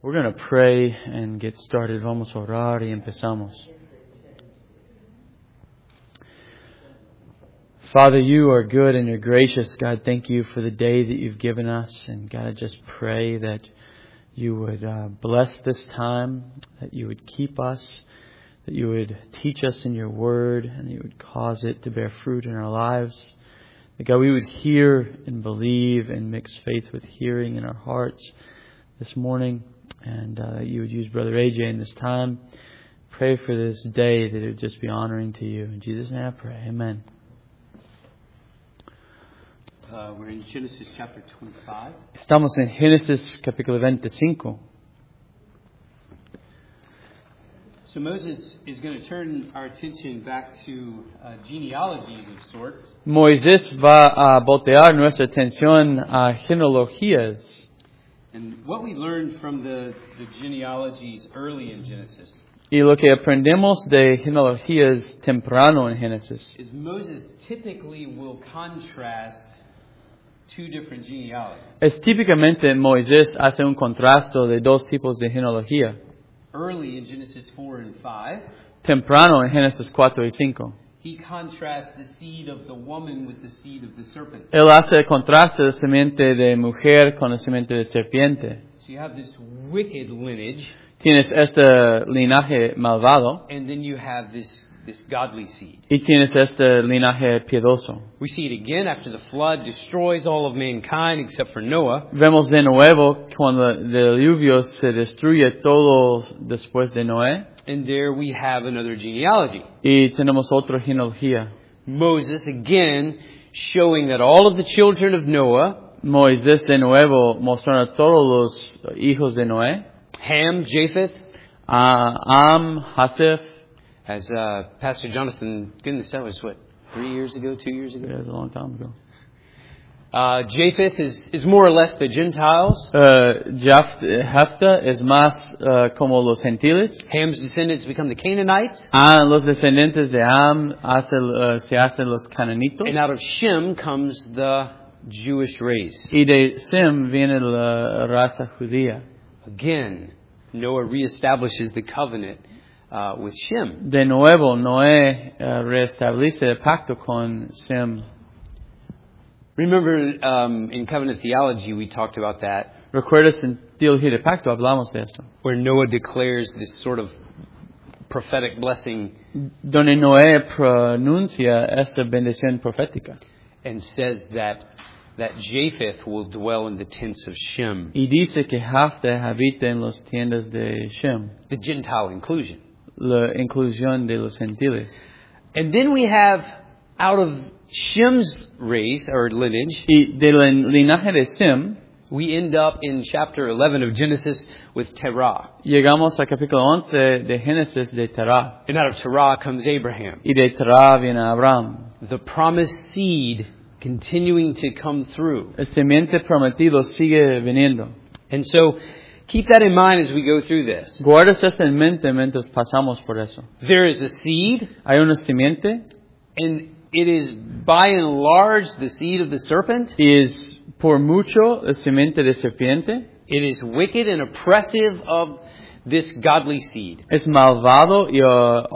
We're going to pray and get started. Vamos a orar y empezamos. Father, you are good and you're gracious. God, thank you for the day that you've given us. And God, I just pray that you would bless this time, that you would keep us, that you would teach us in your word, and that you would cause it to bear fruit in our lives. That God, we would hear and believe and mix faith with hearing in our hearts this morning. And you would use Brother AJ in this time. Pray for this day that it would just be honoring to you. In Jesus' name I pray. Amen. We're in Genesis chapter 25. Estamos en Génesis capítulo 25. So Moses is going to turn our attention back to genealogies of sorts. Moisés va a voltear nuestra atención a genealogías. And what we learned from the genealogies early in Genesis Y lo que aprendemos de genealogías temprano en Génesis is Moses typically will contrast two different genealogies. es típicamente Moisés hace un contraste de dos tipos de genealogía. Early in Genesis 4 and 5, Temprano en Génesis 4 y 5. he contrasts the seed of the woman with the seed of the serpent. Él hace el contraste de simiente de mujer con la simiente de serpiente. So you have this wicked lineage, Tienes este linaje malvado and then you have this godly seed. y tienes este linaje piedoso. We see it again after the flood destroys all of mankind except for Noah. Vemos de nuevo cuando el diluvio se destruye todo después de Noé. And there we have another genealogy. Y tenemos otra genealogía. Moses again showing that all of the children of Noah, Moisés de nuevo mostrando a todos los hijos de Noé. Ham, Japheth, Japheth. as Pastor Jonathan, goodness, that was what, 3 years ago, 2 years ago? It was a long time ago. Japheth is more or less the Gentiles. Jephthah es más como los gentiles. Ham's descendants become the Canaanites. Los descendientes de Ham se hacen los cananitos. And out of Shem comes the Jewish race. Y de Sem viene la raza judía. Again, Noah reestablishes the covenant with Shem. De nuevo, Noé reestablece el pacto con Sem. Remember, in covenant theology, we talked about that. ¿Recuerdas en teología de pacto hablamos de esto? Where Noah declares this sort of prophetic blessing. Donde Noé pronuncia esta bendición profética. And says that Japheth will dwell in the tents of Shem. Y dice que Japheth habita en las tiendas de Shem. The Gentile inclusion. La inclusión de los gentiles. And then we have out of Shem's race or lineage. Y del linaje de Sem, we end up in chapter 11 of Genesis with Terah. Llegamos al capítulo 11 de Génesis de Terah. And out of Terah comes Abraham. Y de Terah viene Abraham. The promised seed continuing to come through. El semiente prometido sigue viniendo. And so, keep that in mind as we go through this. Guardas esto en mente mientras pasamos por eso. There is a seed. Hay una simiente. And it is by and large the seed of the serpent. Y es por mucho el simiente de serpiente. It is wicked and oppressive of this godly seed. Es malvado y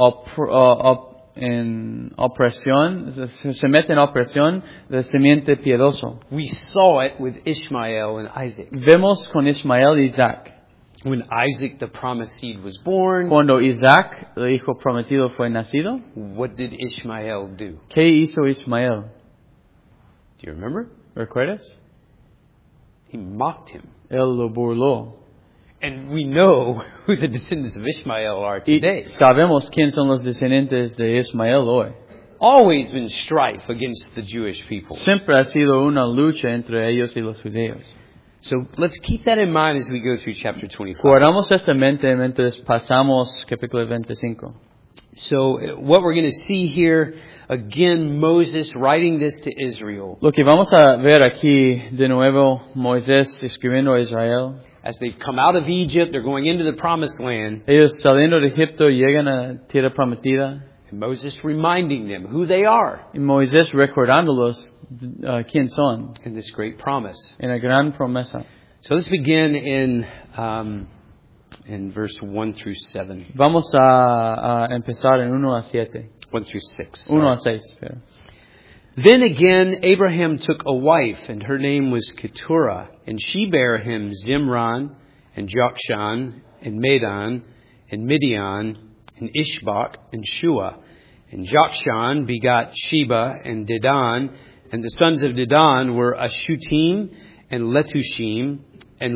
en opresión, se mete en opresión del simiente piedoso. We saw it with Ishmael and Isaac. Vemos con Ismael y Isaac. When Isaac, the promised seed, was born, cuando Isaac, el hijo prometido, fue nacido, what did Ishmael do? ¿Qué hizo Ismael? Do you remember? ¿Recuerdas? He mocked him. Él lo burló. And we know who the descendants of Ishmael are today. Y sabemos quién son los descendientes de Ismael hoy. Always been strife against the Jewish people. Siempre ha sido una lucha entre ellos y los judíos. So let's keep that in mind as we go through chapter 25. Guardamos esta mente mientras pasamos capítulo 25. So what we're going to see here, again, Moses writing this to Israel. Lo que vamos a ver aquí de nuevo, Moisés escribiendo a Israel. As they've come out of Egypt, they're going into the promised land. Ellos saliendo de Egipto llegan a tierra prometida. And Moses reminding them who they are. Y Moisés recordándolos quién son. In this great promise. En la gran promesa. So let's begin in in verse 1 through 7. Vamos a empezar en 1 a 7. 1 through 6. 1 a 6. Pero. Then again Abraham took a wife, and her name was Keturah, and she bare him Zimran, and Jokshan, and Medan, and Midian, and Ishbak, and Shua. And Jokshan begot Sheba and Dedan, and the sons of Dedan were Ashutim, and Letushim, and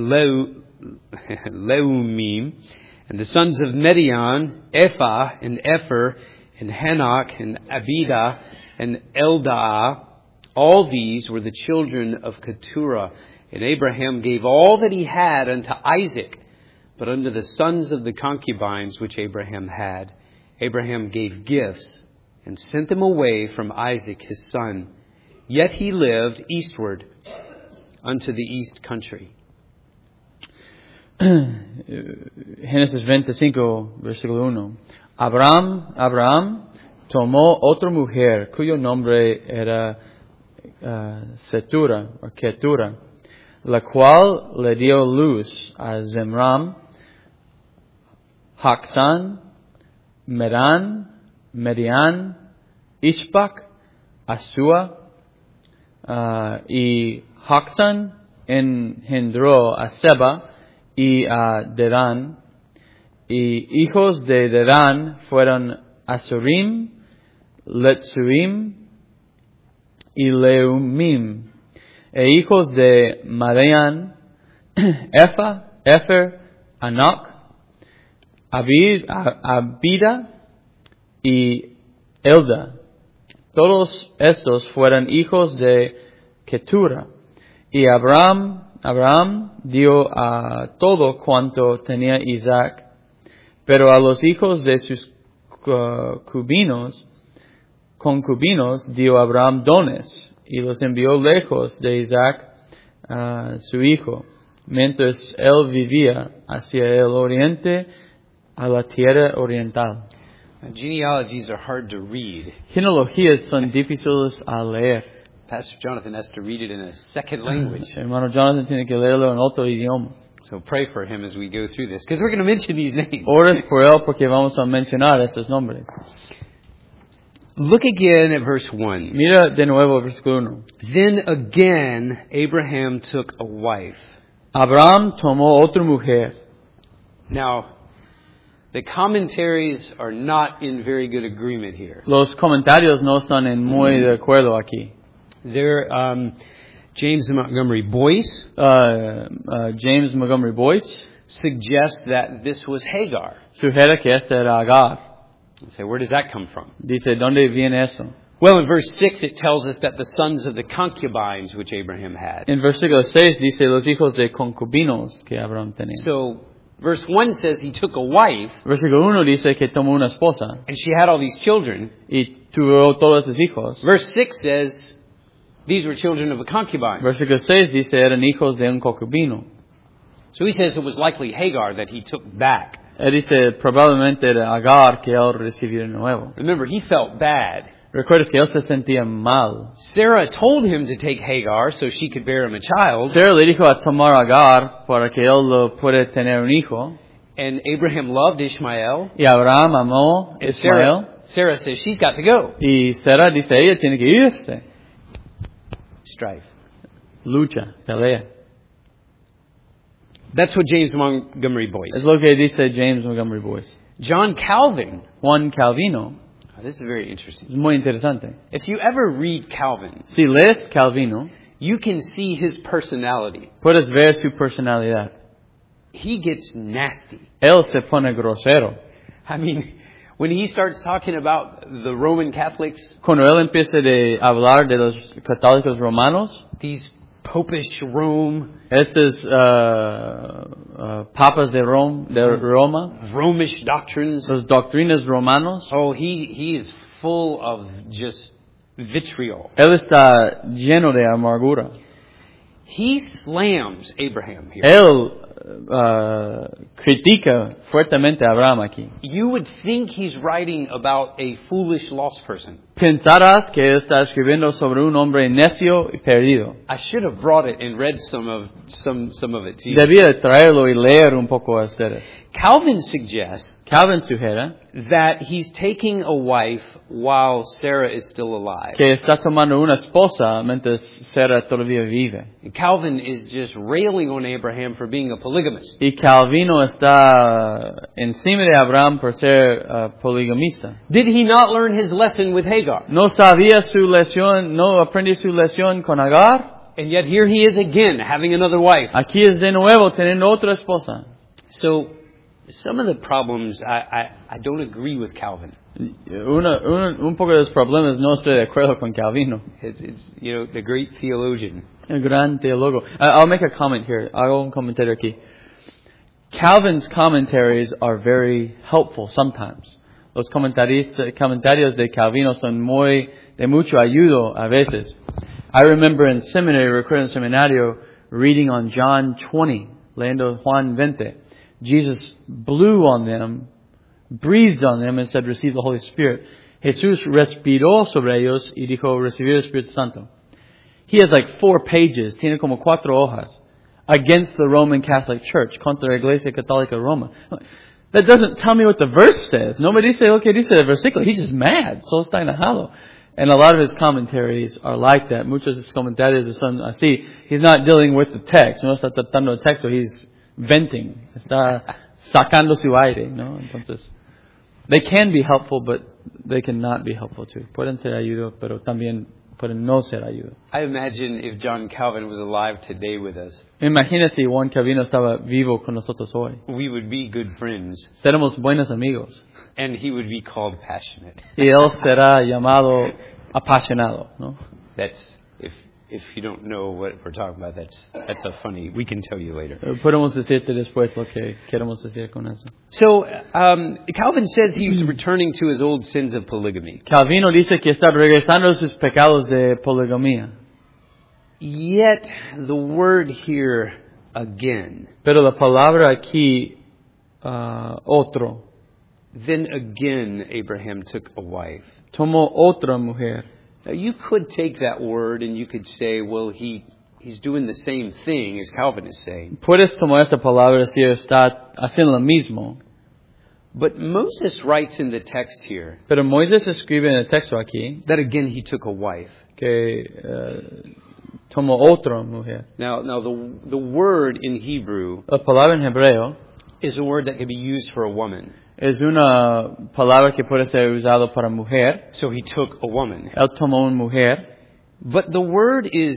Leumim. And the sons of Median, Ephah, and Epher, and Hanok, and Abida, and Eldaah. All these were the children of Keturah. And Abraham gave all that he had unto Isaac. But unto the sons of the concubines which Abraham had, Abraham gave gifts, and sent them away from Isaac his son. Yet he lived eastward unto the east country. Génesis 25, versículo 1. Abraham tomó otra mujer cuyo nombre era Ketura, la cual le dio luz a Zimram, Jokshan, Median, Ishbak, Asua, y Jokshan engendró a Seba y a Dedan, y hijos de Dedan fueron Asurim, Letsuim y Leumim, e hijos de Madian, Epher, Hanok, Abida y Elda. Todos estos fueron hijos de Keturah. Y Abraham dio a todo cuanto tenía Isaac, pero a los hijos de sus concubinos dio Abraham dones, y los envió lejos de Isaac, su hijo, mientras él vivía hacia el oriente, a la tierra oriental. Genealogies are hard to read. Genealogías son difíciles a leer. Pastor Jonathan has to read it in a second language. Hermano Jonathan tiene que leerlo en otro idioma. So pray for him as we go through this, because we're going to mention these names. Ores por él porque vamos a mencionar estos nombres. Look again at verse 1. Mira de nuevo el versículo 1. Then again Abraham took a wife. Abraham tomó otra mujer. Now, the commentaries are not in very good agreement here. Los comentarios no están en muy de acuerdo aquí. They're James Montgomery Boyce. James Montgomery Boyce suggests that this was Hagar. Sugiere que esta era Agar. Say, where does that come from? Dice, ¿dónde viene eso? Well, in verse 6 it tells us that the sons of the concubines which Abraham had. En versículo 6 dice los hijos de concubinos que Abraham tenía. So, verse 1 says he took a wife. Versículo 1 dice que tomó una esposa. And she had all these children. Y tuvo todos sus hijos. Verse 6 says these were children of a concubine. Versículo 6 dice eran hijos de un concubino. So he says it was likely Hagar that he took back. Él dice probablemente era Agar que él recibió de nuevo. Remember, he felt bad. Recuerdas que él se sentía mal. Sarah told him to take Hagar so she could bear him a child. Sarah le dijo a tomar a Agar para que él lo pueda tener un hijo. And Abraham loved Ishmael. Y Abraham amó a Ismael. Sarah says she's got to go. Y Sarah dice ella tiene que irse. Strife. Lucha, pelea. That's what James Montgomery Boyce. Es lo que dice James Montgomery Boyce. John Calvin. Juan Calvino. This is very interesting. Es muy interesante. If you ever read Calvin, si lees Calvino, you can see his personality. Puedes ver su personalidad. He gets nasty. Él se pone grosero. I mean, when he starts talking about the Roman Catholics, cuando él empieza a hablar de los católicos romanos, these popish Rome, estos papas de Roma, Romish doctrines, los doctrinas romanos. Oh, he is full of just vitriol. Él está lleno de amargura. He slams Abraham here. Él critica fuertemente a Abraham aquí. You would think he's writing about a foolish lost person. Pensarás que él está escribiendo sobre un hombre necio y perdido. I should have brought it and read some of it to you. Debía de traerlo y leer un poco a ustedes. Calvin suggests Calvin sugiere that he's taking a wife while Sarah is still alive. que está tomando una esposa mientras Sara todavía vive. Calvin is just railing on Abraham for being a polygamist. Y Calvino está encima de Abraham por ser poligamista. Did he not learn his lesson with Hagar? No sabía su lección, no aprendió su lección con Agar. And yet here he is again, having another wife. Aquí es de nuevo teniendo otra esposa. So, some of the problems, I don't agree with Calvin. Un poco de los problemas no estoy de acuerdo con Calvino. It's the great theologian. El gran teólogo. I'll make a comment here. Hago un comentario aquí. Calvin's commentaries are very helpful sometimes. Los comentarios de Calvino son de mucho ayuda a veces. I remember in seminary, recuerdo en seminario, reading on John 20, leyendo Juan 20. Jesus blew on them, breathed on them and said, receive the Holy Spirit. Jesús respiró sobre ellos y dijo, recibir el Espíritu Santo. He has like 4 pages, tiene como 4 hojas, against the Roman Catholic Church, contra la Iglesia Católica Roma. That doesn't tell me what the verse says. No me dice lo que dice el versículo. He's just mad. Solo está enojado. And a lot of his commentaries are like that. Muchos de sus comentarios son así. He's not dealing with the text. No está tratando el texto. He's venting. Está sacando su aire, ¿no? Entonces, they can be helpful, but they cannot be helpful too. Pueden ser ayuda, pero también pueden no ser ayuda. I imagine if John Calvin was alive today with us, Imagínate si Juan Calvino estaba vivo con nosotros hoy. we would be good friends, Seremos buenos amigos. and he would be called passionate. Y él será llamado apasionado, ¿no? That's if you don't know what we're talking about, that's a funny. We can tell you later. Podemos decirte después lo que queremos decir con eso. So Calvin says he's returning to his old sins of polygamy. Calvino dice que está regresando a sus pecados de poligamia. Yet the word here again. Pero la palabra aquí, otro, Then again Abraham took a wife. tomó otra mujer. Now you could take that word and you could say, well, he's doing the same thing as Calvin is saying. Puedes tomar esta palabra si está haciendo lo mismo. But Moses writes in the text here Pero Moisés escribe en el texto aquí that again he took a wife. que tomó otra mujer. Now the word in Hebrew La palabra en hebreo is a word that can be used for a woman. es una palabra que puede ser usada para mujer. So he took a woman. Él tomó una mujer. But the word is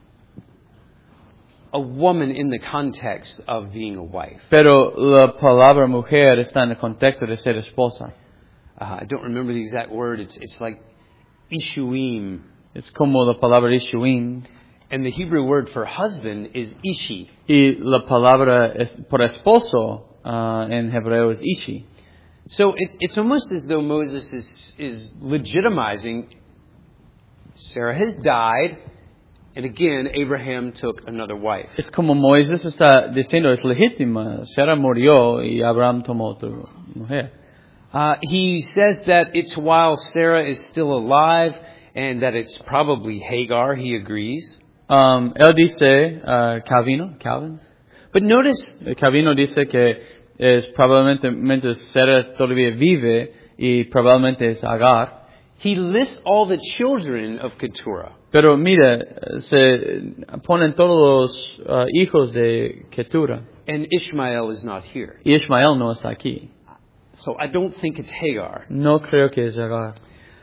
a woman in the context of being a wife. Pero la palabra mujer está en el contexto de ser esposa. I don't remember the exact word. It's like ishuim. Es como la palabra ishuim. And the Hebrew word for husband is ishi. Y la palabra por esposo en hebreo es ishi. So it's almost as though Moses is legitimizing Sarah has died, and again Abraham took another wife. Es como Moisés está diciendo, es legítima. Sara murió y Abraham tomó otra mujer. He says that it's while Sarah is still alive, and that it's probably Hagar. He agrees. Él dice, Calvin. But notice Calvino dice que es probablemente Sara todavía vive y probablemente es Agar. he lists all the children of Keturah. Pero mira, se ponen todos los hijos de Ketura. And Ishmael is not here. Y Ismael no está aquí. So I don't think it's Hagar. No creo que es Agar.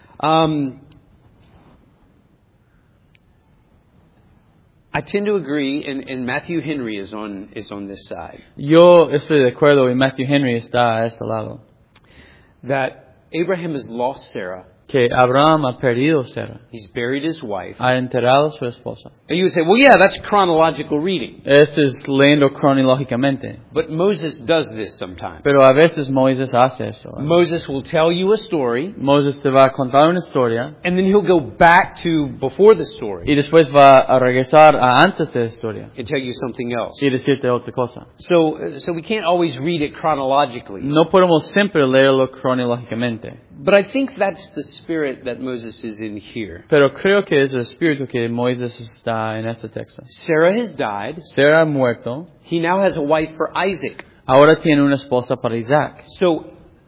I tend to agree, and Matthew Henry is on this side, Yo estoy de acuerdo y Matthew Henry está a este lado. that Abraham has lost Sarah, que Abraham ha perdido Sara, He's buried his wife. ha enterrado a su esposa. And you would say, well, yeah, that's chronological reading. Esto es leyendo cronológicamente. But Moses does this sometimes. Pero a veces Moisés hace esto. Moses will tell you a story, Moisés te va a contar una historia and then he'll go back to before the story y después va a regresar a antes de la historia and tell you something else. y decirte otra cosa. So we can't always read it chronologically. No podemos siempre leerlo cronológicamente. But I think that's the spirit that Moses is in here. Pero creo que es el espíritu que Moisés está en este texto. Sarah has died. Sara ha muerto. He now has a wife for Isaac. Ahora tiene una esposa para Isaac. So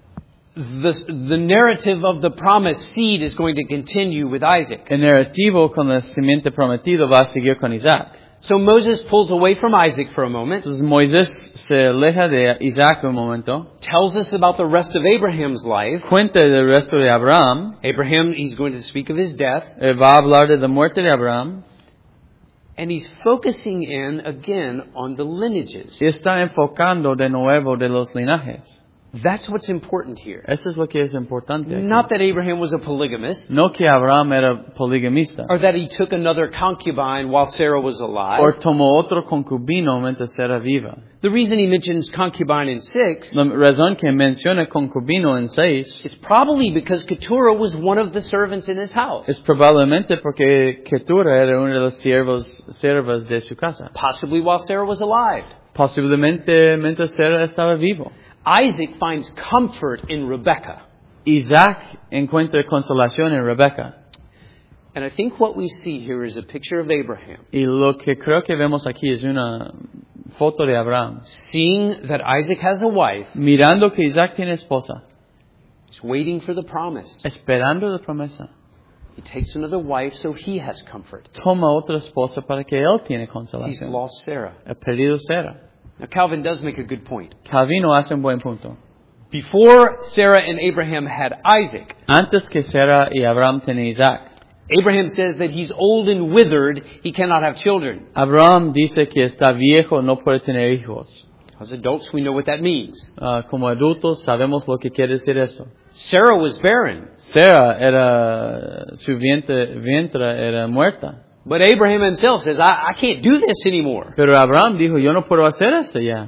the narrative of the promised seed is going to continue with Isaac. El narrativo con el simiente prometido va a seguir con Isaac. So Moses pulls away from Isaac for a moment, Entonces Moisés se aleja de Isaac un momento. tells us about the rest of Abraham's life. Cuenta del resto de Abraham. Abraham, he's going to speak of his death. Va a hablar de la muerte de Abraham. And he's focusing in again on the lineages. Y está enfocando de nuevo de los linajes. That's what's important here. Eso es lo que es importante aquí. Not that Abraham was a polygamist, No que Abraham era poligamista. or that he took another concubine while Sarah was O alive. tomó otro concubino mientras era viva. The reason he mentions concubine in 6 La razón que menciona concubino en 6 is probably because Keturah was one of the servants in his house. es probablemente porque Ketura era una de las siervas de su casa. Possibly while Sarah was alive. Posiblemente mientras Sara estaba vivo. Isaac finds comfort in Rebekah. Isaac encuentra consolación en Rebeca. And I think what we see here is a picture of Abraham, Y lo que creo que vemos aquí es una foto de Abraham. seeing that Isaac has a wife, Mirando que Isaac tiene esposa. he's waiting for the promise. Esperando la promesa. He takes another wife so he has comfort. Toma otra esposa para que él tiene He's consolación. lost Sarah. Ha perdido Sara. Now Calvin does make a good point. Calvino hace un buen punto. Before Sarah and Abraham had Isaac, Antes que Sara y Abraham tenían Isaac, Abraham says that he's old and withered, he cannot have children. Abraham dice que está viejo, no puede tener hijos. As adults, we know what that means. Como adultos sabemos lo que quiere decir eso. Sarah was barren, Sara era, su vientre era muerta. but Abraham himself says, I can't do this anymore. Pero Abraham dijo, yo no puedo hacer eso ya.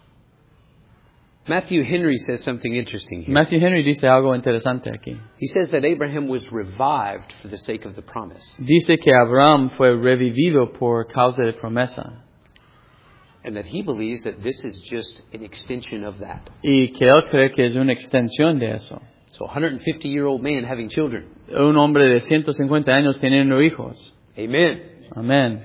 Matthew Henry says something interesting here. Matthew Henry dice algo interesante aquí. He says that Abraham was revived for the sake of the promise. Dice que Abraham fue revivido por causa de promesa. And that he believes that this is just an extension of that. Y que él cree que es una extensión de eso. So a 150-year-old man having children. Un hombre de 150 años teniendo hijos. Amen. Amén.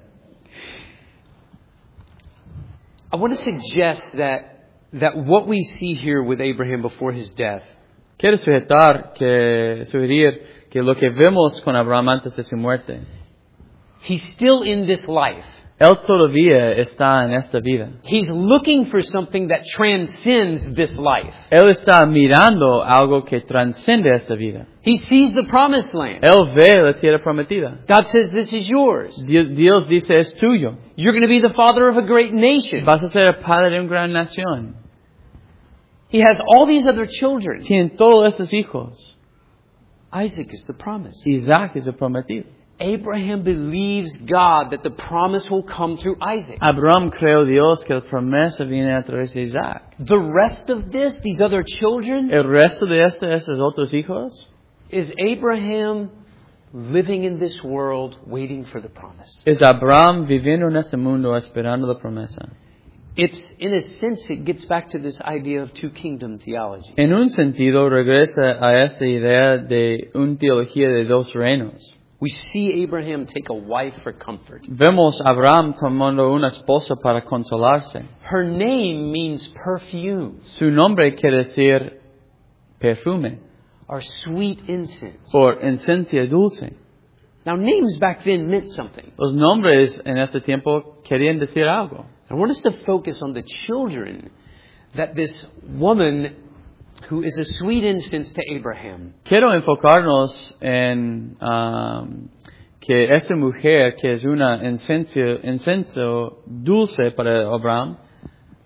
I want to suggest that what we see here with Abraham before his death Quiero sugerir que lo que vemos con Abraham antes de su muerte, he's still in this life. él todavía está en esta vida. He's looking for something that transcends this life. Él está mirando algo que transcende esta vida. He sees the promised land. Él ve la tierra prometida. God says, this is yours. Dios dice, es tuyo. You're going to be the father of a great nation. Vas a ser el padre de una gran nación. He has all these other children. Tiene todos estos hijos. Isaac is the promise. Isaac es el prometido. Abraham believes God that the promise will come through Isaac. Abraham creó Dios que la promesa viene a través de Isaac. The rest of this, these other children, El resto de estos otros hijos, is Abraham living in this world waiting for the promise. es Abraham viviendo en este mundo esperando la promesa. It's, in a sense, it gets back to this idea of two kingdom theology. En un sentido, regresa a esta idea de una teología de dos reinos. We see Abraham take a wife for comfort. Vemos a Abraham tomando una esposa para consolarse. Her name means perfume Su nombre quiere decir perfume or sweet incense. o esencia dulce. Now, names back then meant something. Los nombres en este tiempo querían decir algo. I want us to focus on the children that this woman who is a sweet incense to Abraham, Quiero enfocarnos en que esta mujer que es una incenso dulce para Abraham,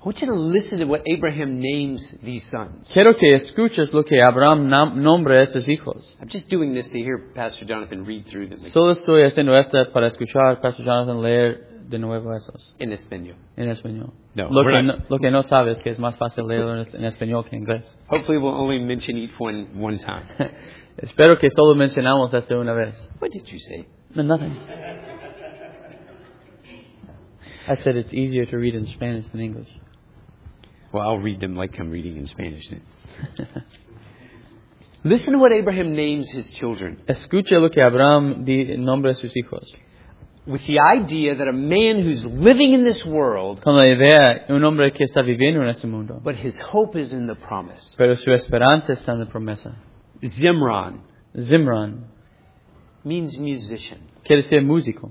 want you to listen to what Abraham names these sons. Quiero que escuches lo que Abraham nombra a estos hijos. I'm just doing this to hear Pastor Jonathan read through them Solo estoy haciendo esto para escuchar a Pastor Jonathan leer de nuevo esos in español. en español. No, Lo we're que not. lo que no sabes que es más fácil leerlo en español que en inglés. Hopefully we'll only mention each one time. Espero que solo mencionamos esto una vez. What did you say? No, nothing. I said it's easier to read in Spanish than English. Well, I'll read them like I'm reading in Spanish then. Listen to what Abraham names his children. Escucha lo que Abraham nombra a sus hijos. With the idea that a man who's living in this world, Con la idea de un hombre que está viviendo en este mundo, but his hope is in the promise. pero su esperanza está en la promesa. Zimran Zimran means musician. quiere ser músico.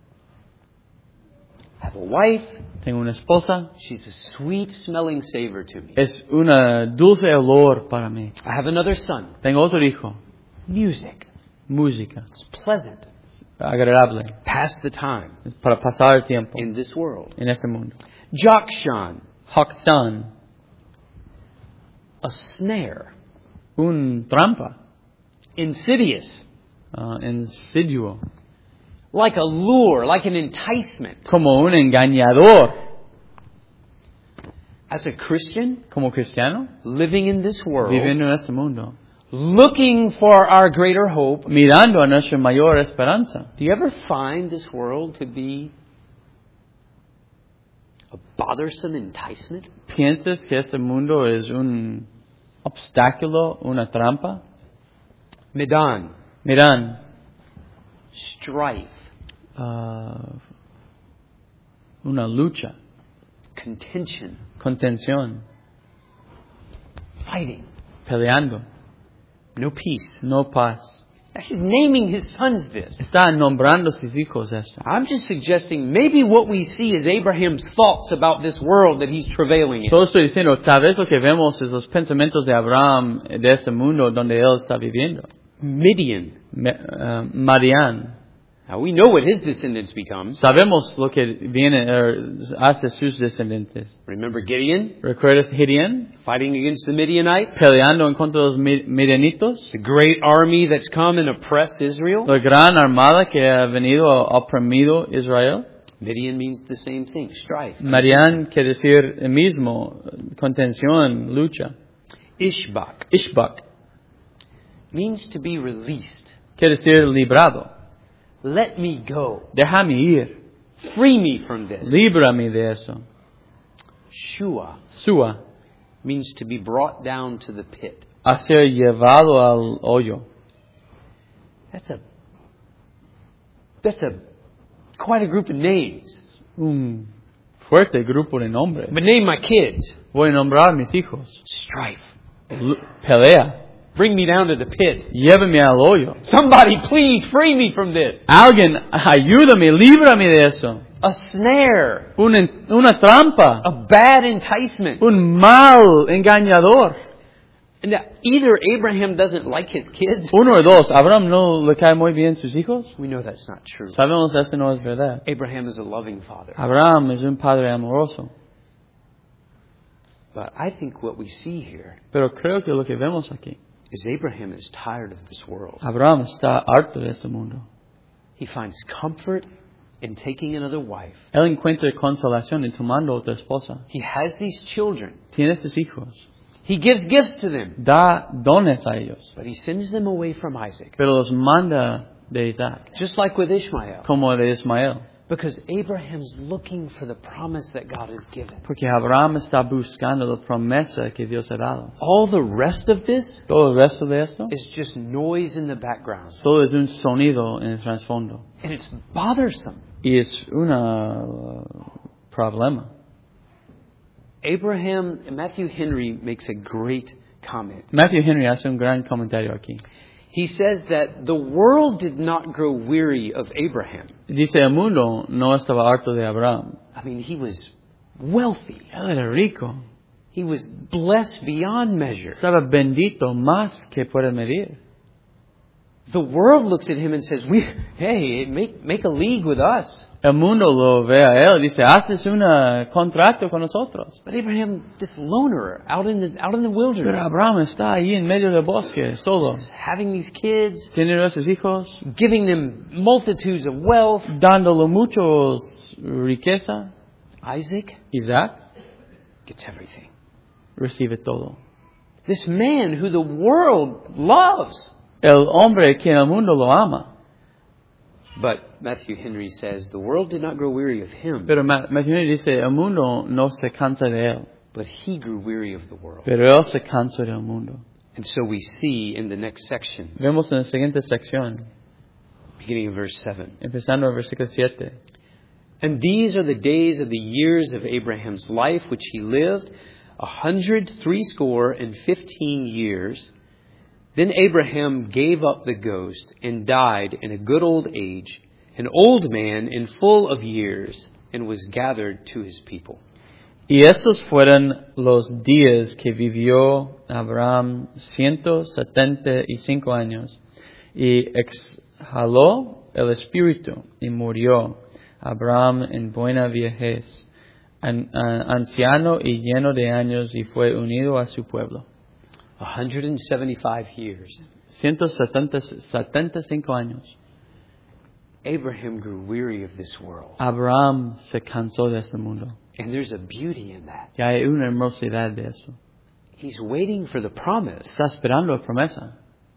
I have a wife. Tengo una esposa. She's a sweet smelling savor to me. Es una dulce olor para mí. I have another son. Tengo otro hijo. Music. Música. It's pleasant. Agradable. Pass the time Es para pasar el tiempo in this world. en este mundo. Jokshan, Haksan. a snare. Un trampa. Insidious. Insiduo. Like a lure, like an enticement. Como un engañador. As a Christian, Como cristiano. living in this world, Viviendo en este mundo. looking for our greater hope, Mirando a nuestra mayor esperanza. do you ever find this world to be a bothersome enticement? ¿Piensas que este mundo es un obstáculo, una trampa? Medan, Miran, strife, una lucha, contention, contención, fighting, peleando, no peace. no paz. He's naming his sons this. Está nombrando sus hijos esto. I'm just suggesting maybe what we see is Abraham's thoughts about this world that he's travailing in. Solo estoy diciendo, tal vez lo que vemos es los pensamientos de Abraham de este mundo donde él está viviendo. Midian. Marián. Now we know what his descendants become. Sabemos lo que viene hace sus descendientes. Remember Gideon ¿Recuerdas Gideon? fighting against the Midianites? Peleando en contra de los midianitos. The great army that's come and oppressed Israel? La gran armada que ha venido a oprimido Israel. Midian means the same thing, strife. Marián quiere decir el mismo, contención, lucha. Ishbak Ishbak means to be released. quiere decir librado. Let me go. Déjame ir. Free me from this. Líbrame de eso. Shua Sua, means to be brought down to the pit. a ser llevado al hoyo. That's a quite a group of names. Un fuerte grupo de nombres. But name my kids. Voy a nombrar a mis hijos. Strife. Pelea. Bring me down to the pit. Llévame al hoyo. Somebody please free me from this. Alguien, ayúdame, líbrame de eso. A snare. Una trampa. A bad enticement. Un mal engañador. And now, either Abraham doesn't like his kids. Uno o dos. ¿Abraham no le cae muy bien sus hijos? We know that's not true. Sabemos eso no es verdad. Abraham is a loving father. Abraham es un padre amoroso. But I think what we see here Pero creo que lo que vemos aquí, is Abraham is tired of this world. Abraham está harto de este mundo. He finds comfort in taking another wife. Él encuentra consolación en tomando otra esposa. He has these children. Tiene sus hijos. He gives gifts to them. Da dones a ellos. But he sends them away from Isaac. Pero los manda de Isaac. Just like with Ishmael. Como de Ismael. Because Abraham's looking for the promise that God has given. Porque Abraham está buscando la promesa que Dios ha dado. All the rest of this Todo el resto de esto is just noise in the background. solo es un sonido en el trasfondo. And it's bothersome. Y es un problema. Matthew Henry makes a great comment. Matthew Henry hace un gran comentario aquí. He says that the world did not grow weary of Abraham. Dice, el mundo no estaba harto de Abraham. I mean, he was wealthy. Él era rico. He was blessed beyond measure. Estaba bendito más que puede medir. The world looks at him and says, "Hey, make a league with us." El mundo lo ve a él y dice, haces un contrato con nosotros. But Abraham, this loner out in the Pero wilderness, Abraham está ahí en medio del bosque, solo. having these kids, Tiene a sus hijos, giving them multitudes of wealth. dándole muchos riqueza. Isaac Isaac gets everything. recibe todo. This man who the world loves. El hombre que el mundo lo ama. But Matthew Henry says, the world did not grow weary of him, Pero Matthew dice, el mundo no se cansa de él. but he grew weary of the world. Pero él se cansa del mundo. And so we see in the next section, Vemos en la siguiente sección, beginning of verse 7. empezando el versículo 7. And these are the days of the years of Abraham's life, which he lived, 160 years. Then Abraham gave up the ghost and died in a good old age, an old man and full of years, and was gathered to his people. Y estos fueron los días que vivió Abraham 175 años, y exhaló el espíritu y murió Abraham en buena vejez, anciano y lleno de años, y fue unido a su pueblo. 175 years. 175 años. Abraham grew weary of this world. Abraham se cansó de este mundo. And there's a beauty in that. Y hay una hermosidad de eso. He's waiting for the promise. Está esperando la promesa.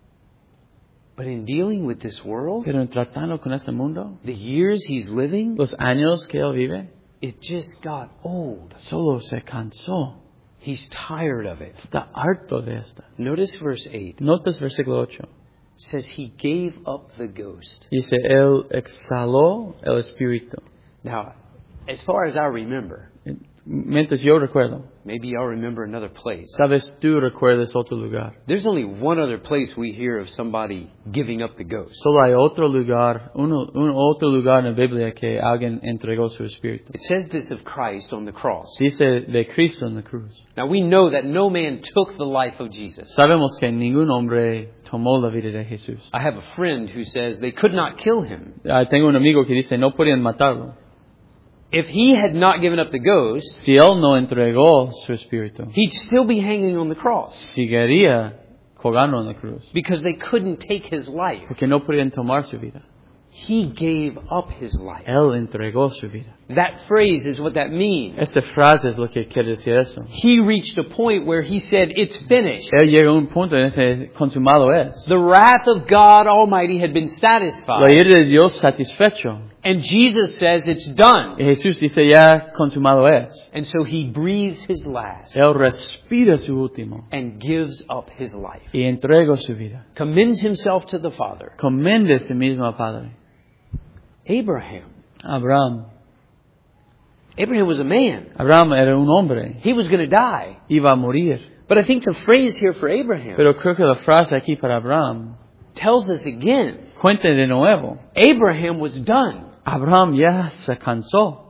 But in dealing with this world, Pero en tratando con este mundo, the years he's living, los años que él vive, it just got old. solo se cansó. He's tired of it. Está harto de esta. Notice verse 8. Notas versículo 8. It says he gave up the ghost. Dice, él exhaló el espíritu. Now, as far as I remember, Mientras yo recuerdo, maybe y'all remember another place. sabes tú recuerdas otro lugar. There's only one other place we hear of somebody giving up the ghost. Solo hay otro lugar, otro lugar en la Biblia que alguien entregó su espíritu. It says this of Christ on the cross. Dice de Cristo en la cruz. Now we know that no man took the life of Jesus. Sabemos que ningún hombre tomó la vida de Jesús. I have a friend who says they could not kill him. Tengo un amigo que dice, no podían matarlo. If he had not given up the ghost, Si él no entregó su espíritu, he'd still be hanging on the cross seguiría colgando en la cruz. because they couldn't take his life. Porque no podían tomar su vida. He gave up his life. Él entregó su vida. That phrase is what that means. Esta frase es lo que quiere decir eso. He reached a point where he said, it's finished. Él llegó a un punto en ese consumado es. The wrath of God Almighty had been La satisfied. ira de Dios satisfecho. And Jesus says it's done. Y Jesús dice ya consumado es. And so he breathes his last Él respira su último and gives up his life. y entrega su vida. Commends himself to the Father. Commende a sí mismo al Padre. Abraham. Abraham Was a man. Abraham era un hombre. He was going to die. Iba a morir. But I think the phrase here for Abraham Pero creo que la frase aquí para Abraham tells us again, cuenta de nuevo. Abraham was done. Abraham ya se cansó.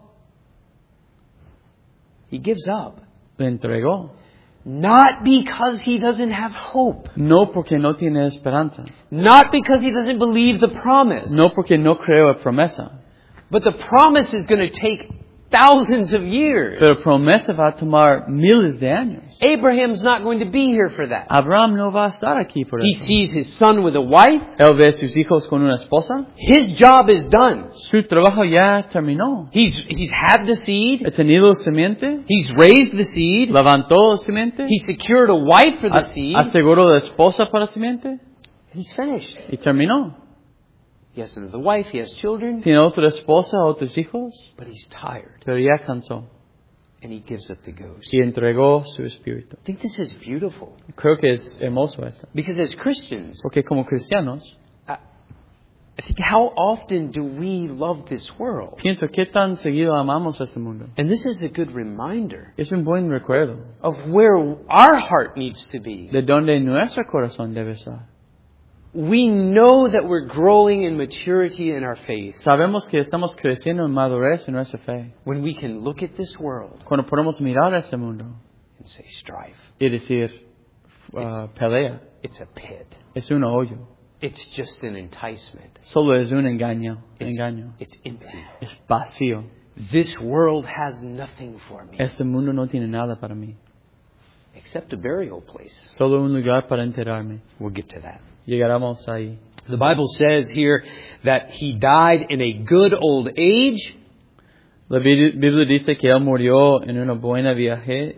He gives up. Le entregó. Not because he doesn't have hope. No porque no tiene esperanza. Not because he doesn't believe the promise. No porque no creo en promesa. But the promise is going to take thousands of years. Pero promesa va a tomar miles de años. Abraham's not going to be here for that. Abraham no va a estar aquí por He eso. sees his son with a wife. Él ve a sus hijos con una esposa. His job is done. Su trabajo ya terminó. He's had the seed. He tenido semiente. He's raised the seed. Levantó semiente. He secured a wife for the seed. Aseguró la esposa para semiente. He's finished. Y terminó. He has another wife. He has children. Tiene otra esposa, otros hijos. But he's tired. Pero ya cansó. And he gives up the ghost. Y entregó su espíritu. I think this is beautiful. Creo que es hermoso esto. Because as Christians, Porque como cristianos, I think how often do we love this world? pienso qué tan seguido amamos este mundo. And this is a good reminder Es un buen recuerdo of where our heart needs to be. de donde nuestro corazón debe estar. We know that we're growing in maturity in our faith Sabemos que estamos creciendo en madurez en nuestra fe. when we can look at this world Cuando podemos mirar a este mundo and say, strife. y decir, pelea, It's a pit. es un hoyo. It's just an enticement. Solo es un engaño. It's empty. Es vacío. This world has nothing for me Este mundo no tiene nada para mí. except a burial place. Solo un lugar para enterrarme. We'll get to that. Llegaremos ahí. The Bible says here that he died in a good old age. La Biblia dice que él murió en una buena vejez,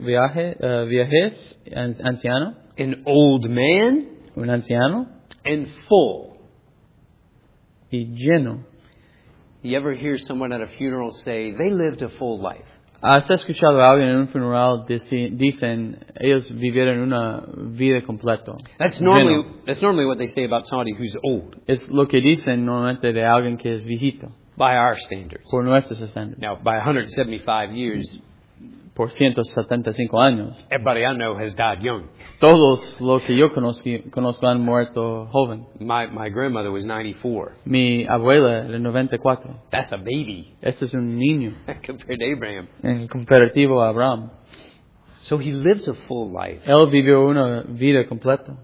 anciano. An old man. Un anciano. And full. Y lleno. You ever hear someone at a funeral say, they lived a full life? ¿Has escuchado a alguien en un funeral dicen ellos vivieron una vida completa? That's normally what they say about somebody who's old. Es lo que dicen normalmente de alguien que es viejito. By our standards. Por nuestros estándares. Now, by 175 years, por 175 años. Everybody I know has died young. Todos los que yo conozco han muerto joven. My grandmother was 94. Mi abuela era 94. That's a baby. Este es un niño. Compared to Abraham. En comparativo a Abraham. So he lived a full life. Él vivió una vida completa.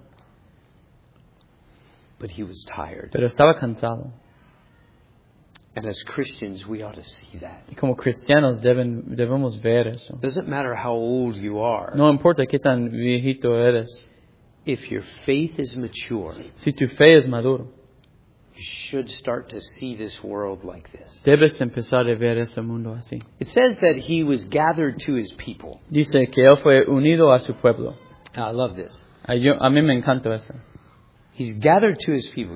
But he was tired. Pero estaba cansado. And as Christians, we ought to see that. Y como cristianos debemos ver eso. Doesn't matter how old you are. No importa qué tan viejito eres. If your faith is mature, si tu fe es maduro, you should start to see this world like this. Debes empezar a ver este mundo así. It says that he was gathered to his people. Dice que él fue unido a su pueblo. I love this. A mí me encanta eso. He's gathered to his people.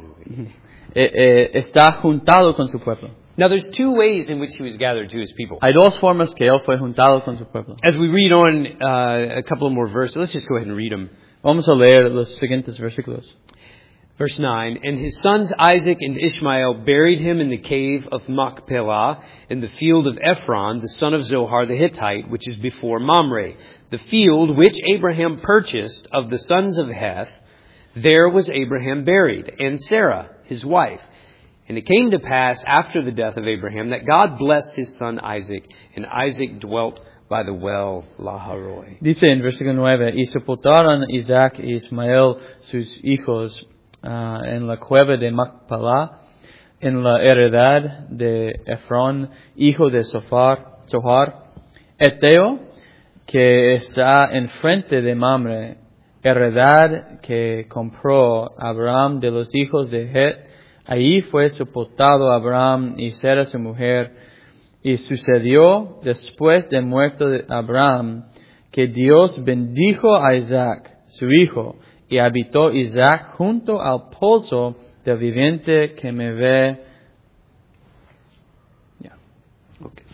Está juntado con su pueblo. Now there's two ways in which he was gathered to his people. Hay dos formas que él fue juntado con su pueblo. As we read on a couple of more verses, let's just go ahead and read them. Vamos a leer los siguientes versículos. Verse 9, and his sons Isaac and Ishmael buried him in the cave of Machpelah in the field of Ephron, the son of Zohar the Hittite, which is before Mamre. The field which Abraham purchased of the sons of Heth, there was Abraham buried, and Sarah, his wife. And it came to pass after the death of Abraham that God blessed his son Isaac, and Isaac dwelt by the well Laharoi. Dice en versículo 9, y sepultaron Isaac y Ismael sus hijos en la cueva de Machpelah, en la heredad de Efrón, hijo de Zohar, Eteo, que está enfrente de Mamre, heredad que compró Abraham de los hijos de Het. Ahí fue sepultado Abraham y Sara su mujer. Y sucedió después de muerto de Abraham que Dios bendijo a Isaac, su hijo, y habitó Isaac junto al pozo del viviente que me ve. Yeah. Okay.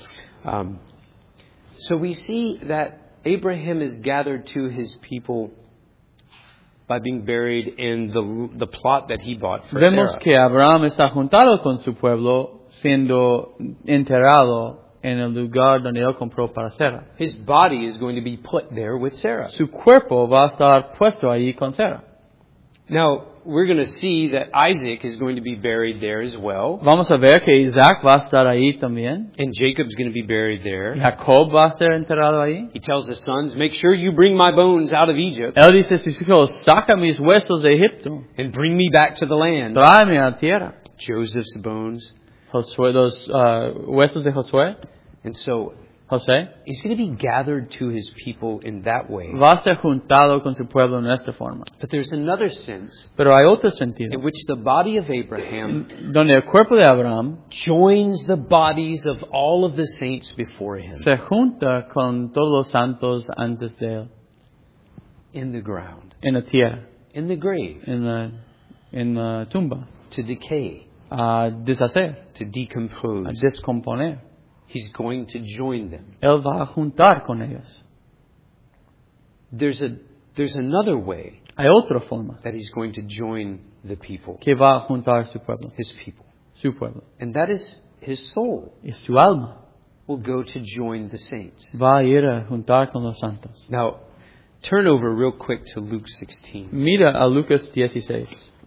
So we see that Abraham is gathered to his people by being buried in the plot that he bought for Vemos Sarah. que Abraham está juntado con su pueblo, siendo enterrado en el lugar donde él compró para Sara. His body is going to be put there with Sarah. Su cuerpo va a estar puesto ahí con Sara. Now, we're going to see that Isaac is going to be buried there as well. Vamos a ver que Isaac va a estar ahí también. And Jacob's going to be buried there. Jacob va a ser enterrado ahí. He tells his sons, make sure you bring my bones out of Egypt. Él dice a sus hijos, saca mis huesos de Egipto. And bring me back to the land. Tráeme a la tierra. Joseph's bones. Josué, los huesos de Josué. And so, José he's going to be gathered to his people in that way. va a ser juntado con su pueblo en esta forma. But there's another sense Pero hay otro sentido, in which the body of Abraham donde el cuerpo de Abraham joins the bodies of all of the saints before him se junta con todos los santos antes de él, in the ground, en la tierra, in the grave, en la tumba, to decay, a deshacer, to a decompose. descomponer. He's going to join them. Él va a juntar con ellos. There's another way Hay otra forma that he's going to join the people, que va a juntar su pueblo, his people. And that is his soul y su alma will go to join the saints. va a ir a juntar con los santos. Now, turn over real quick to Luke 16. Mira a Lucas 16.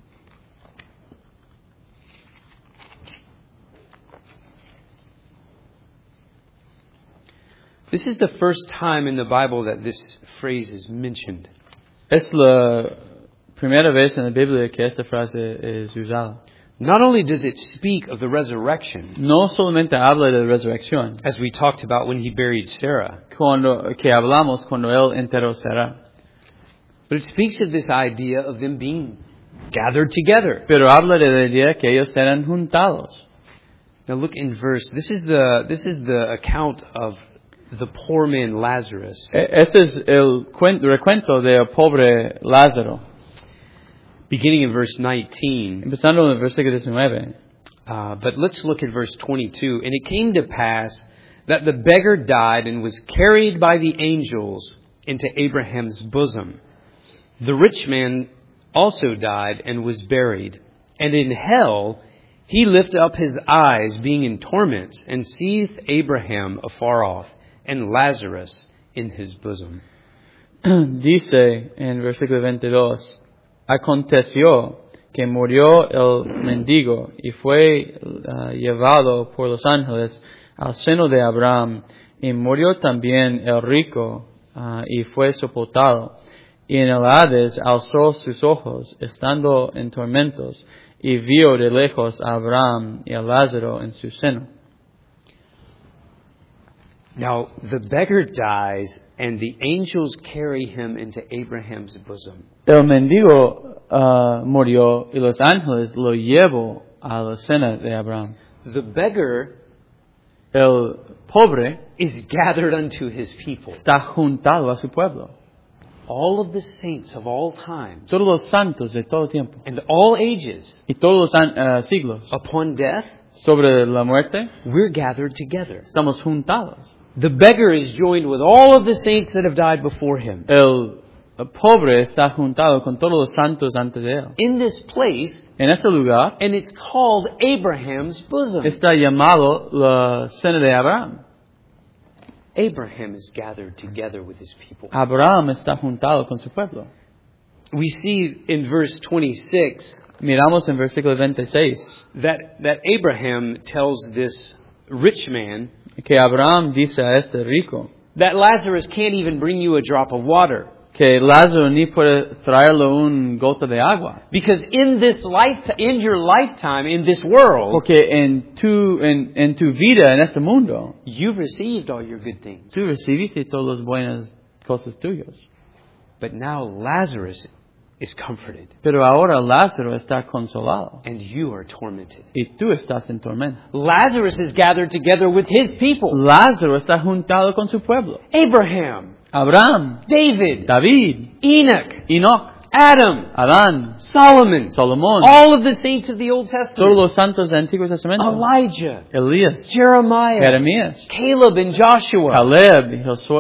This is the first time in the Bible that this phrase is mentioned. Es la primera vez en la Biblia que esta frase es usada. Not only does it speak of the resurrection, No solamente habla de la resurrección, as we talked about when he buried Sarah, que hablamos cuando él enterró a Sarah, but it speaks of this idea of them being gathered together. pero habla de la idea que ellos serán juntados. Now look in verse. This is the account of the poor man Lazarus. Este es el recuento del pobre Lázaro, Beginning in verse 19. empezando en el versículo 19. But let's look at verse 22. And it came to pass that the beggar died and was carried by the angels into Abraham's bosom. The rich man also died and was buried. And in hell he lifted up his eyes, being in torments, and seeth Abraham afar off, and Lazarus in his bosom. Dice en versículo 22, aconteció que murió el mendigo y fue llevado por los ángeles al seno de Abraham, y murió también el rico y fue sepultado. Y en el Hades alzó sus ojos, estando en tormentos, y vio de lejos a Abraham y a Lázaro en su seno. Now, the beggar dies, and the angels carry him into Abraham's bosom. El mendigo murió y los ángeles lo llevó a la cena de Abraham. The beggar El pobre is gathered unto his people. está juntado a su pueblo. All of the saints of all times Todos los santos de todo tiempo and all ages, y todos los siglos, upon death, sobre la muerte, we're gathered together. estamos juntados. The beggar is joined with all of the saints that have died before him. El pobre está juntado con todos los santos antes de él. In this place, En este lugar and it's called Abraham's bosom. está llamado la cena de Abraham. Abraham is gathered together with his people. Abraham está juntado con su pueblo. We see in verse 26 Miramos en versículo 26 that Abraham tells this rich man que Abraham dice a este rico that Lazarus can't even bring you a drop of water. que Lázaro ni puede traerle un gota de agua. Because in your lifetime, in this world, Porque en tu vida, en este mundo, you've received all your good things. tú recibiste todas las buenas cosas tuyas. But now Lazarus is comforted, Pero ahora Lázaro está consolado and you are tormented. y tú estás en tormento. Lazarus is gathered together with his people. Lázaro está juntado con su pueblo. Abraham, Abraham, David, David, Enoch, Enoch, Adam, Adán, Solomon, Salomón, all of the saints of the Old todos Testament, los santos del Antiguo Testamento, Elijah, Elías, Jeremiah, Jeremías, Caleb and Joshua. Caleb y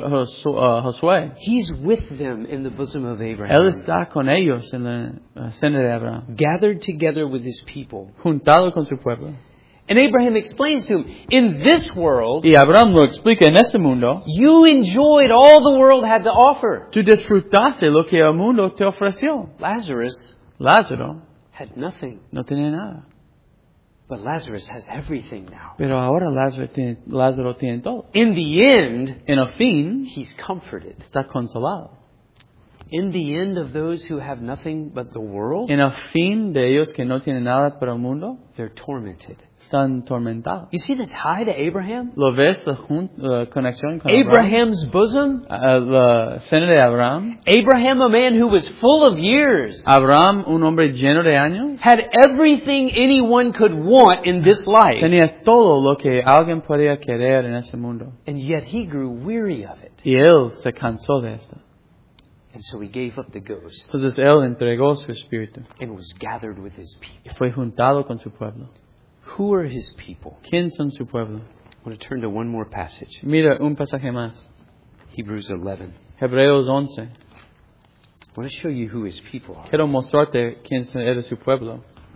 Josué. He's with them in the bosom of Él Abraham, está con ellos en la cena de Abraham, gathered together with his people. juntado con su pueblo. And Abraham explains to him, in this world, Y Abraham lo explica en este mundo. you enjoyed all the world had to offer. Tú disfrutaste lo que el mundo te ofreció. Lazarus Lázaro had nothing, no tenía nada. but Lazarus has everything now. Pero ahora Lázaro tiene todo. In the end, En el fin, he's comforted. está consolado. In the end of those who have nothing but the world, En el fin de ellos que no tienen nada para el mundo, they're tormented. están tormentados. You see the tie to Abraham? ¿Lo ves la conexión con Abraham's bosom? La cena de Abraham. Abraham, a man who was full of years, Abraham, un hombre lleno de años, had everything anyone could want in this life. tenía todo lo que alguien podía querer en este mundo. And yet he grew weary of it. Y él se cansó de esto. And so he gave up the ghost Entonces él entregó su espíritu and was gathered with his people. y fue juntado con su pueblo. Who are his people? ¿Quién son su pueblo? I want to turn to one more passage. Mira un pasaje más. Hebrews 11. Hebreos 11. I want to show you who his people are. Quiero mostrarte quién era su pueblo.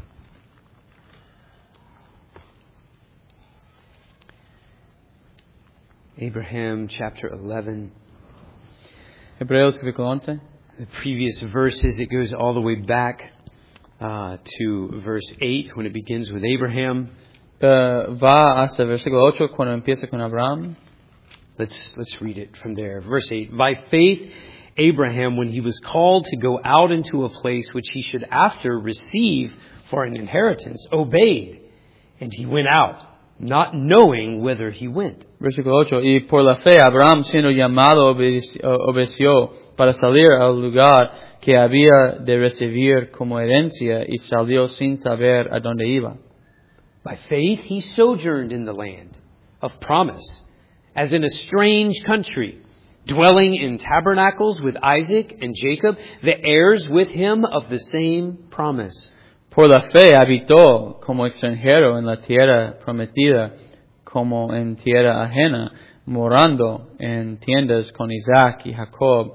Abraham chapter 11. Hebreos capítulo 11. The previous verses, it goes all the way back to verse 8 when it begins with Abraham. Va hasta el versículo 8 cuando empieza con Abraham. Let's read it from there. Verse 8. By faith, Abraham, when he was called to go out into a place which he should after receive for an inheritance, obeyed, and he went out, not knowing whither he went. Versículo 8. Y por la fe, Abraham, siendo llamado, obedeció para salir al lugar que había de recibir como herencia y salió sin saber a dónde iba. By faith, he sojourned in the land of promise, as in a strange country, dwelling in tabernacles with Isaac and Jacob, the heirs with him of the same promise. Por la fe habitó como extranjero en la tierra prometida, como en tierra ajena, morando en tiendas con Isaac y Jacob,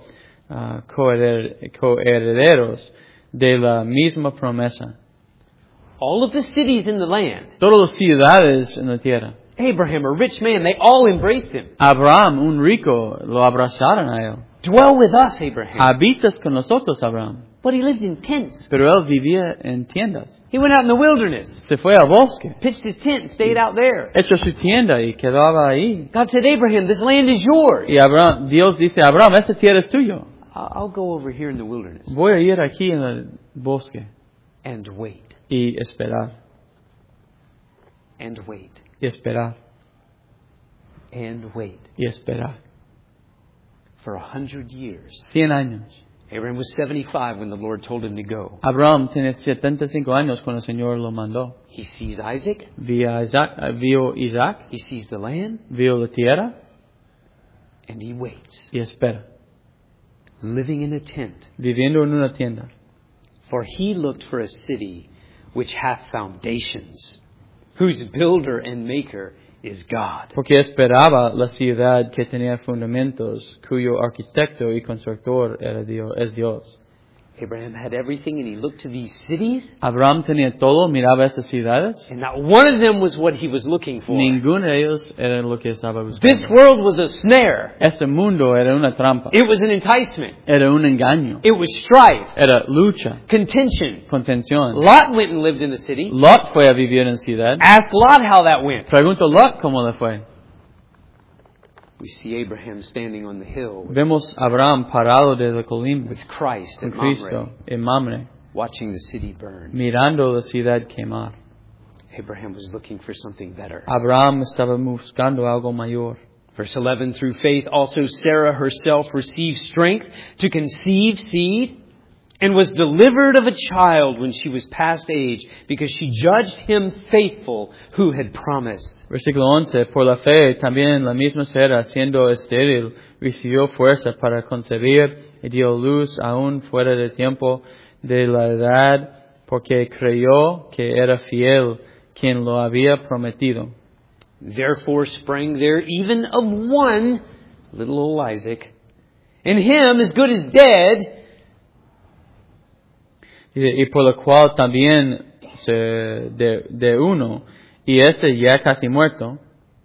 coherederos de la misma promesa. All of the cities in the land, Todas las ciudades en la tierra. Abraham, a rich man, they all embraced him. Abraham, un rico, lo abrazaron a él. Dwell with us, Abraham. Habitas con nosotros, Abraham. But he lived in tents. Pero él vivía en tiendas. He went out in the wilderness, Se fue al bosque. pitched his tent, and stayed out there. Echó su tienda y quedaba ahí. God said, Abraham, this land is yours. Y Abraham, Dios dice, Abraham, esta tierra es tuyo. I'll go over here in the wilderness Voy a ir aquí en el bosque and wait, y esperar, and wait, y esperar, and wait. y esperar. For 100 years. 100 años. Abraham was 75 when the Lord told him to go. Abraham tiene 75 años cuando el Señor lo mandó. He sees Isaac. Vio Isaac, He sees the land. vio la tierra And he waits, y espera, living in a tent. viviendo en una tienda. For he looked for a city which hath foundations, whose builder and maker is God. Porque esperaba la ciudad que tenía fundamentos, cuyo arquitecto y constructor es Dios. Abraham had everything, and he looked to these cities, Abraham tenía todo, miraba esas ciudades. and not one of them was what he was looking for. Ninguno de ellos era lo que estaba This buscando. world was a snare. Este mundo era una trampa, It was an enticement. era un engaño, It was strife, era lucha, contention. contención. Lot went and lived in the city. Lot fue a vivir en ciudad. Ask Lot how that went. Pregunto a Lot cómo le fue. We see Abraham standing on the hill Vemos a Abraham parado de la colina with Christ con at Mamre, Cristo en Mamre, watching the city burn. mirando la ciudad quemar. Abraham was looking for something better. Abraham estaba buscando algo mayor. Verse 11, through faith also Sarah herself received strength to conceive seed, and was delivered of a child when she was past age, because she judged him faithful who had promised. Versículo 11. Por la fe, también la misma Sara, siendo estéril, recibió fuerza para concebir y dio luz aún fuera de tiempo de la edad, porque creyó que era fiel quien lo había prometido. Therefore sprang there even of one, little old Isaac, and him as good as dead, Y por lo cual también de uno, y este ya casi muerto,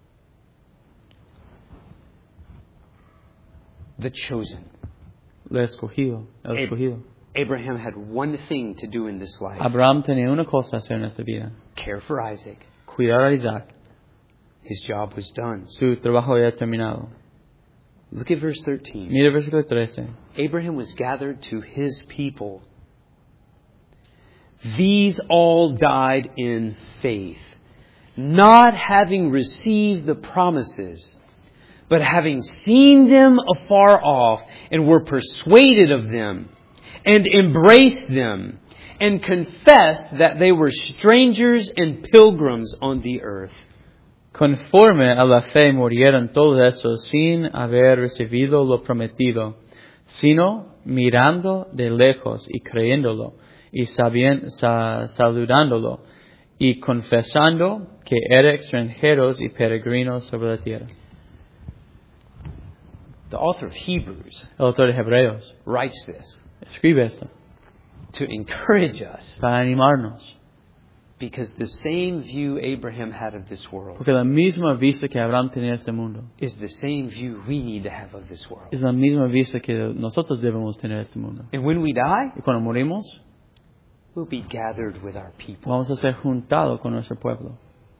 the chosen. el escogido. Abraham had one thing to do in this life. Abraham tenía una cosa a hacer en esta vida. Care for Isaac. Cuidar a Isaac. His job was done. Su trabajo ya terminado. Look at verse 13. Mira el versículo 13. Abraham was gathered to his people. These all died in faith, not having received the promises, but having seen them afar off, and were persuaded of them, and embraced them, and confessed that they were strangers and pilgrims on the earth. Conforme a la fe murieron todos esos sin haber recibido lo prometido, sino mirando de lejos y creyéndolo, y saludándolo, y confesando que eran extranjeros y peregrinos sobre la tierra. The author of Hebrews El autor de Hebreos writes this escribe esto to encourage us, para animarnos, because the same view Abraham had of this world porque la misma vista que Abraham tenía de este mundo is the same view we need to have of this world. es la misma vista que nosotros debemos tener de este mundo. And when we die, Y cuando morimos, we'll be gathered with our people. vamos a ser juntados con nuestro pueblo.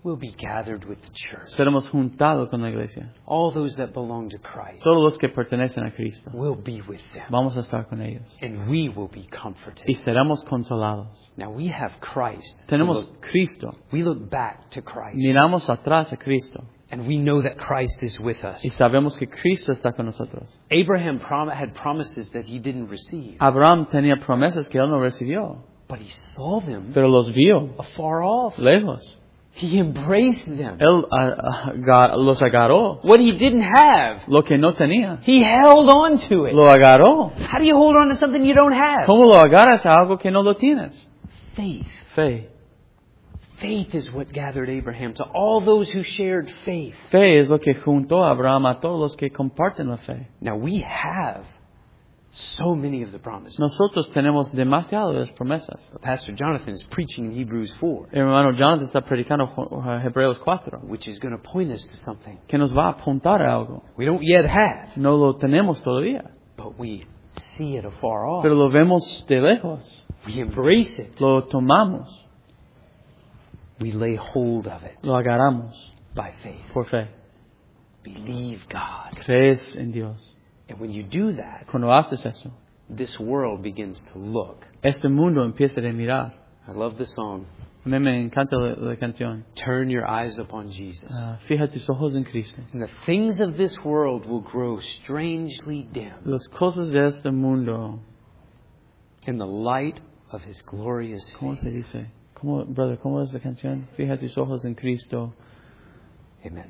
will be gathered with the church. seremos juntados con la iglesia. All those that belong to Christ Todos los que pertenecen a Cristo, will be with them. vamos a estar con ellos. And we will be Y comforted. seremos consolados. Now we have Christ. Tenemos Cristo. We look back to Christ. Miramos atrás a Cristo. And we know that Christ is with us. Y sabemos que Cristo está con nosotros. Abraham had promises that he didn't receive. Abraham tenía promesas que él no recibió, But he saw them pero los vio afar off. lejos. He embraced them. Él los agarró. What he didn't have, Lo que no tenía, he held on to it. lo agarró. How do you hold on to something you don't have? ¿Cómo lo agarras a algo que no lo tienes? Faith. Fe. Faith is what gathered Abraham to all those who shared faith. Fe es lo que juntó a Abraham a todos los que comparten la fe. Now we have so many of the promises. Nosotros tenemos demasiado de las promesas. Pastor Jonathan is preaching Hebrews 4, Hermano Jonathan está predicando Hebreos 4, which is going to point us to something que nos va a apuntar a algo. we don't yet have, No lo tenemos todavía, but we see it afar off. pero lo vemos de lejos. We embrace it. Lo tomamos, We lay hold of it lo agarramos by faith. por fe. Believe God. Crees en Dios. And when you do that, Cuando haces eso, this world begins to look. este mundo empieza a mirar. I love the song. A mí me encanta la canción. Turn your eyes upon Jesus. Fija tus ojos en Cristo. And the things of this world will grow strangely dim Las cosas de este mundo, in the light of His glorious ¿cómo se face. dice? ¿Cómo es la canción? Fija tus ojos en Cristo. Amen.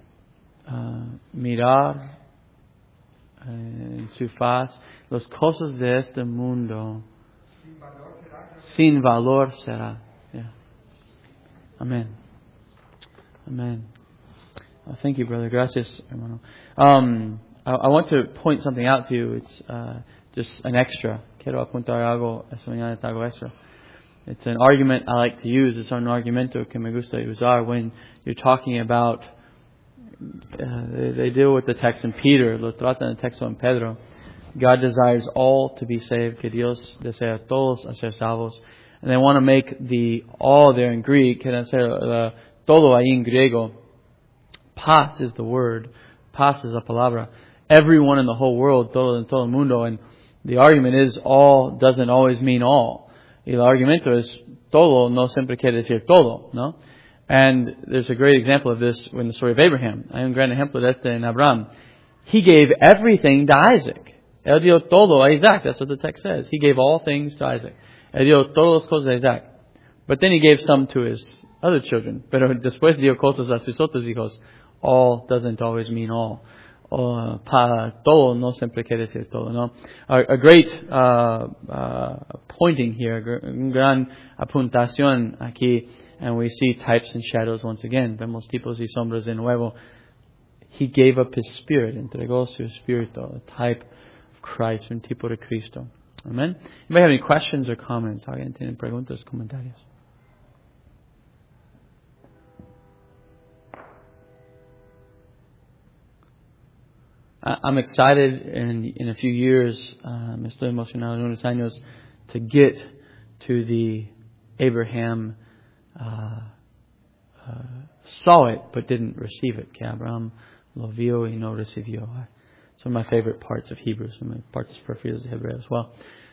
Mirar en su faz. Las cosas de este mundo sin valor será. Yeah. Amen. Amen. Thank you, brother. Gracias, hermano. I want to point something out to you. It's just an extra. Quiero apuntar algo. Esta mañana es algo extra. It's an argument I like to use. It's un argumento que me gusta usar when you're talking about. They deal with the text in Peter. Lo tratan el texto en Pedro. God desires all to be saved. Que Dios desea a todos a ser salvos. And they want to make the all there in Greek. Quieren hacer todo ahí en griego. Pas is the word. Pas is la palabra. Everyone in the whole world, todo en todo el mundo. And the argument is all doesn't always mean all. Y el argumento es todo no siempre quiere decir todo, ¿no? And there's a great example of this in the story of Abraham. Hay un gran ejemplo de este en Abraham. He gave everything to Isaac. Él dio todo a Isaac. That's what the text says. He gave all things to Isaac. Él dio todas las cosas a Isaac. But then he gave some to his other children. Pero después dio cosas a sus otros hijos. All doesn't always mean all. Para todo no siempre quiere decir todo, ¿no? A great pointing here, un gran apuntación aquí, and we see types and shadows once again. Vemos tipos y sombras de nuevo. He gave up His Spirit, entregó su espíritu, a type of Christ, un tipo de Cristo. Amen. You may have any questions or comments. ¿Alguien tiene preguntas, comentarios? I'm excited in a few years, me estoy emocionado en unos años, to get to the Abraham saw it but didn't receive it. Que Abraham lo vio y no recibió. It's one of my favorite parts of Hebrews, one of my partes preferidas de Hebreos. Well,